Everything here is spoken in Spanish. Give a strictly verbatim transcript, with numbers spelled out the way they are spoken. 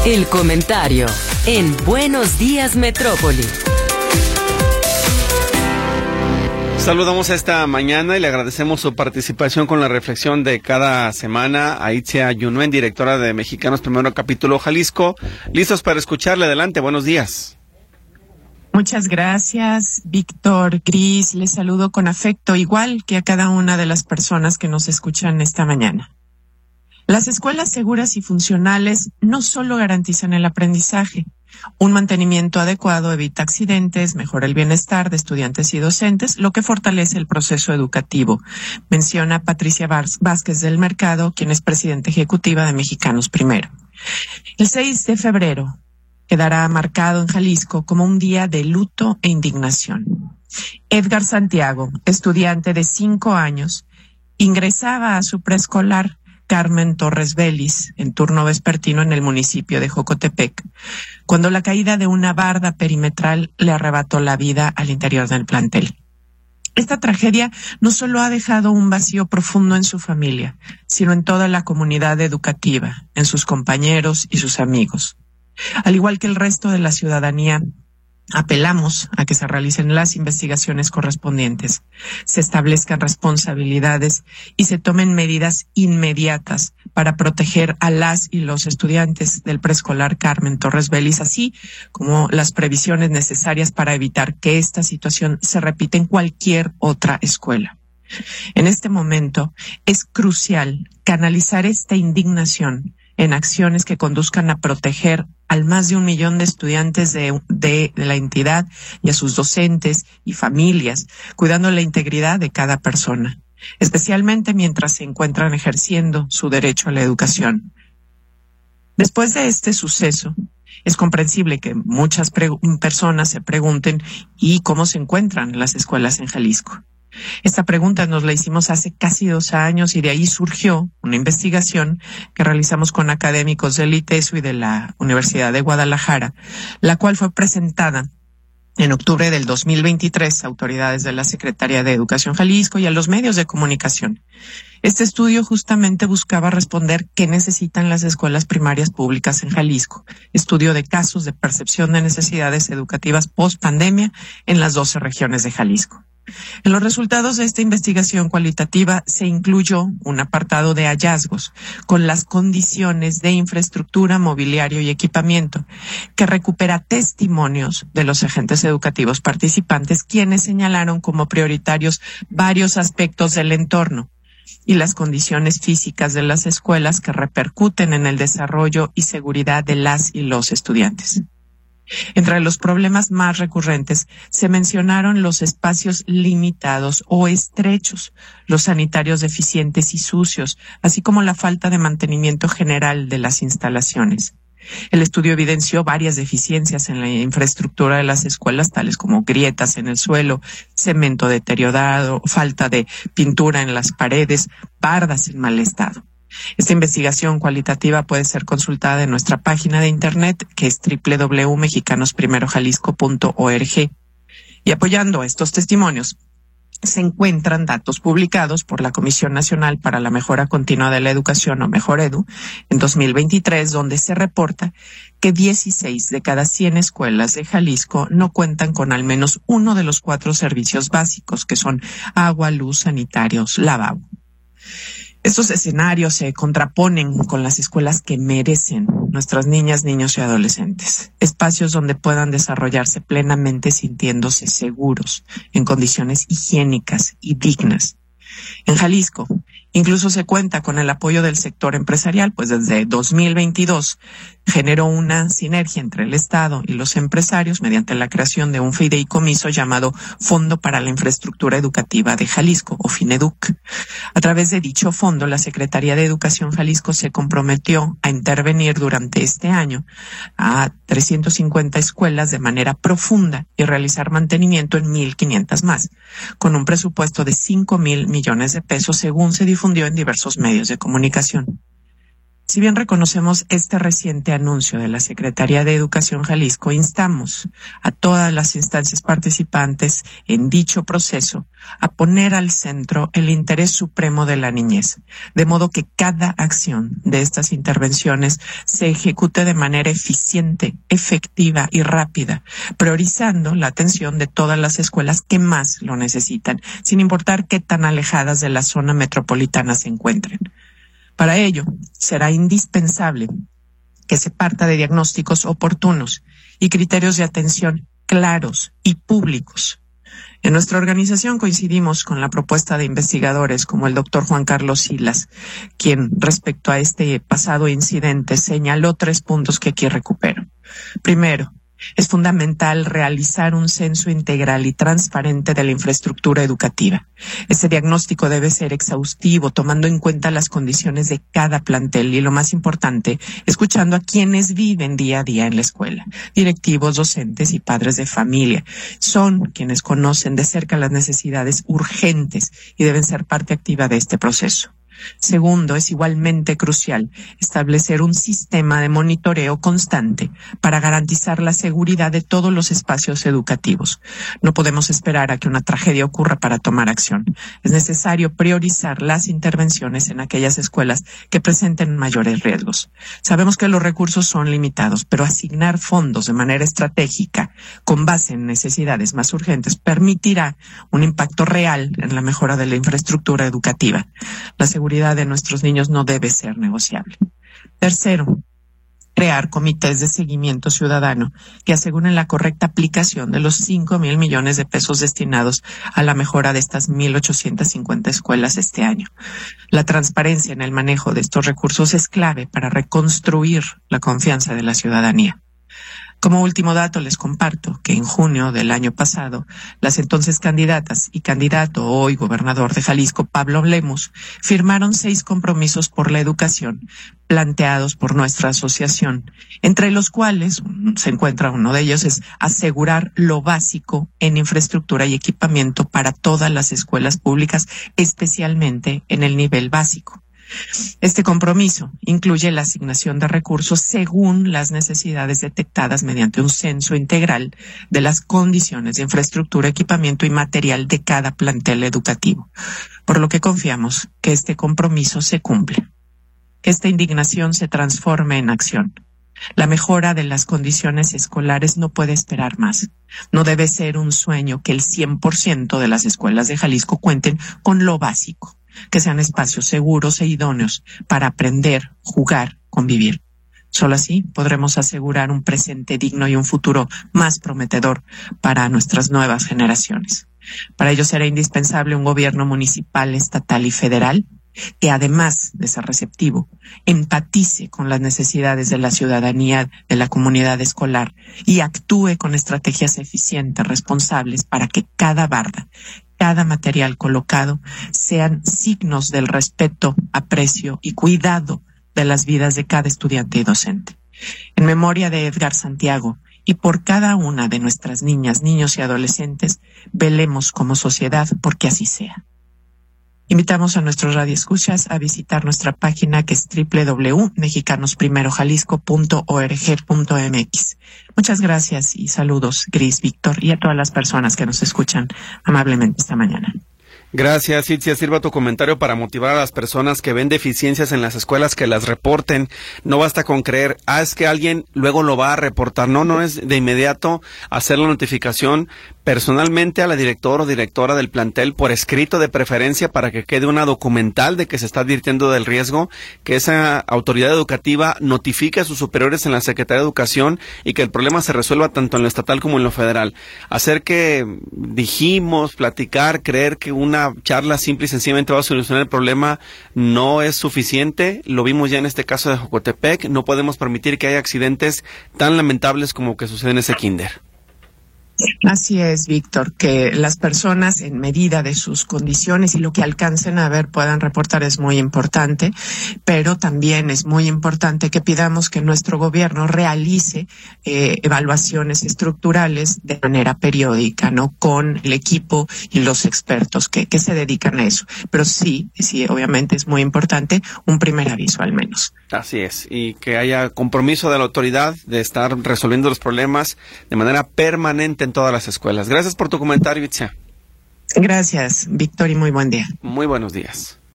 El comentario en Buenos Días Metrópoli. Saludamos esta mañana y le agradecemos su participación con la reflexión de cada semana a Itzia Yunuen, directora de Mexicanos Primero Capítulo Jalisco. Listos para escucharle. Adelante, buenos días. Muchas gracias, Víctor, Gris. Les saludo con afecto, igual que a cada una de las personas que nos escuchan esta mañana. Las escuelas seguras y funcionales no solo garantizan el aprendizaje. Un mantenimiento adecuado evita accidentes, mejora el bienestar de estudiantes y docentes, lo que fortalece el proceso educativo, menciona Patricia Vázquez del Mercado, quien es presidenta ejecutiva de Mexicanos Primero. El seis de febrero quedará marcado en Jalisco como un día de luto e indignación. Edgar Santiago, estudiante de cinco años, ingresaba a su preescolar Carmen Torres Vélez en turno vespertino en el municipio de Jocotepec, cuando la caída de una barda perimetral le arrebató la vida al interior del plantel. Esta tragedia no solo ha dejado un vacío profundo en su familia, sino en toda la comunidad educativa, en sus compañeros y sus amigos. Al igual que el resto de la ciudadanía, apelamos a que se realicen las investigaciones correspondientes, se establezcan responsabilidades y se tomen medidas inmediatas para proteger a las y los estudiantes del preescolar Carmen Torres Vélez, así como las previsiones necesarias para evitar que esta situación se repita en cualquier otra escuela. En este momento es crucial canalizar esta indignación en acciones que conduzcan a proteger al más de un millón de estudiantes de, de, de la entidad y a sus docentes y familias, cuidando la integridad de cada persona, especialmente mientras se encuentran ejerciendo su derecho a la educación. Después de este suceso, es comprensible que muchas pre- personas se pregunten ¿y cómo se encuentran las escuelas en Jalisco? Esta pregunta nos la hicimos hace casi dos años y de ahí surgió una investigación que realizamos con académicos del ITESO y de la Universidad de Guadalajara, la cual fue presentada en octubre del dos mil veintitrés a autoridades de la Secretaría de Educación Jalisco y a los medios de comunicación. Este estudio justamente buscaba responder qué necesitan las escuelas primarias públicas en Jalisco, estudio de casos de percepción de necesidades educativas post pandemia en las doce regiones de Jalisco. En los resultados de esta investigación cualitativa se incluyó un apartado de hallazgos con las condiciones de infraestructura, mobiliario y equipamiento, que recupera testimonios de los agentes educativos participantes, quienes señalaron como prioritarios varios aspectos del entorno y las condiciones físicas de las escuelas que repercuten en el desarrollo y seguridad de las y los estudiantes. Entre los problemas más recurrentes se mencionaron los espacios limitados o estrechos, los sanitarios deficientes y sucios, así como la falta de mantenimiento general de las instalaciones. El estudio evidenció varias deficiencias en la infraestructura de las escuelas, tales como grietas en el suelo, cemento deteriorado, falta de pintura en las paredes, bardas en mal estado. Esta investigación cualitativa puede ser consultada en nuestra página de internet, que es doble u doble u doble u punto mexicanos primero jalisco punto org. Y apoyando estos testimonios, se encuentran datos publicados por la Comisión Nacional para la Mejora Continua de la Educación, o Mejoredu, en dos mil veintitrés, donde se reporta que dieciséis de cada cien escuelas de Jalisco no cuentan con al menos uno de los cuatro servicios básicos, que son agua, luz, sanitarios, lavabo. Estos escenarios se contraponen con las escuelas que merecen nuestras niñas, niños y adolescentes. Espacios donde puedan desarrollarse plenamente sintiéndose seguros, en condiciones higiénicas y dignas. En Jalisco, incluso se cuenta con el apoyo del sector empresarial, pues desde dos mil veintidós generó una sinergia entre el Estado y los empresarios mediante la creación de un fideicomiso llamado Fondo para la Infraestructura Educativa de Jalisco, o FINEDUC. A través de dicho fondo, la Secretaría de Educación Jalisco se comprometió a intervenir durante este año a trescientas cincuenta escuelas de manera profunda y realizar mantenimiento en mil quinientas más, con un presupuesto de cinco mil millones de pesos, según se difundió en diversos medios de comunicación. Si bien reconocemos este reciente anuncio de la Secretaría de Educación Jalisco, instamos a todas las instancias participantes en dicho proceso a poner al centro el interés supremo de la niñez, de modo que cada acción de estas intervenciones se ejecute de manera eficiente, efectiva y rápida, priorizando la atención de todas las escuelas que más lo necesitan, sin importar qué tan alejadas de la zona metropolitana se encuentren. Para ello, será indispensable que se parta de diagnósticos oportunos y criterios de atención claros y públicos. En nuestra organización coincidimos con la propuesta de investigadores como el doctor Juan Carlos Silas, quien respecto a este pasado incidente señaló tres puntos que aquí recupero. Primero, es fundamental realizar un censo integral y transparente de la infraestructura educativa. Este diagnóstico debe ser exhaustivo, tomando en cuenta las condiciones de cada plantel y, lo más importante, escuchando a quienes viven día a día en la escuela, directivos, docentes y padres de familia. Son quienes conocen de cerca las necesidades urgentes y deben ser parte activa de este proceso. Segundo, es igualmente crucial establecer un sistema de monitoreo constante para garantizar la seguridad de todos los espacios educativos. No podemos esperar a que una tragedia ocurra para tomar acción. Es necesario priorizar las intervenciones en aquellas escuelas que presenten mayores riesgos. Sabemos que los recursos son limitados, pero asignar fondos de manera estratégica con base en necesidades más urgentes permitirá un impacto real en la mejora de la infraestructura educativa. La seguridad de nuestros niños no debe ser negociable. Tercero, crear comités de seguimiento ciudadano que aseguren la correcta aplicación de los cinco mil millones de pesos destinados a la mejora de estas mil ochocientas cincuenta escuelas este año. La transparencia en el manejo de estos recursos es clave para reconstruir la confianza de la ciudadanía. Como último dato, les comparto que en junio del año pasado, las entonces candidatas y candidato hoy gobernador de Jalisco, Pablo Lemus, firmaron seis compromisos por la educación planteados por nuestra asociación, entre los cuales se encuentra uno de ellos es asegurar lo básico en infraestructura y equipamiento para todas las escuelas públicas, especialmente en el nivel básico. Este compromiso incluye la asignación de recursos según las necesidades detectadas mediante un censo integral de las condiciones de infraestructura, equipamiento y material de cada plantel educativo, por lo que confiamos que este compromiso se cumple. Que esta indignación se transforme en acción. La mejora de las condiciones escolares no puede esperar más. No debe ser un sueño que el cien por ciento de las escuelas de Jalisco cuenten con lo básico, que sean espacios seguros e idóneos para aprender, jugar, convivir. Solo así podremos asegurar un presente digno y un futuro más prometedor para nuestras nuevas generaciones. Para ello será indispensable un gobierno municipal, estatal y federal que, además de ser receptivo, empatice con las necesidades de la ciudadanía, de la comunidad escolar y actúe con estrategias eficientes, responsables, para que cada barda, cada material colocado sean signos del respeto, aprecio y cuidado de las vidas de cada estudiante y docente. En memoria de Edgar Santiago y por cada una de nuestras niñas, niños y adolescentes, velemos como sociedad porque así sea. Invitamos a nuestros radioescuchas a visitar nuestra página, que es doble u doble u doble u punto mexicanos primero jalisco punto org punto m x. Muchas gracias y saludos, Gris, Víctor, y a todas las personas que nos escuchan amablemente esta mañana. Gracias, Itzia. Sirva tu comentario para motivar a las personas que ven deficiencias en las escuelas que las reporten. No basta con creer, ah, es que alguien luego lo va a reportar. No, no es de inmediato hacer la notificación personalmente a la directora o directora del plantel, por escrito de preferencia, para que quede una documental de que se está advirtiendo del riesgo, que esa autoridad educativa notifique a sus superiores en la Secretaría de Educación y que el problema se resuelva tanto en lo estatal como en lo federal. Hacer que dijimos, platicar, creer que una charla simple y sencillamente va a solucionar el problema no es suficiente. Lo vimos ya en este caso de Jocotepec. No podemos permitir que haya accidentes tan lamentables como que sucede en ese kinder. Así es, Víctor, que las personas en medida de sus condiciones y lo que alcancen a ver puedan reportar es muy importante, pero también es muy importante que pidamos que nuestro gobierno realice eh, evaluaciones estructurales de manera periódica, ¿no? Con el equipo y los expertos que, que se dedican a eso. Pero sí, sí, obviamente es muy importante un primer aviso al menos. Así es, y que haya compromiso de la autoridad de estar resolviendo los problemas de manera permanente en todas las escuelas. Gracias por tu comentario, Itzia. Gracias, Víctor, y muy buen día. Muy buenos días.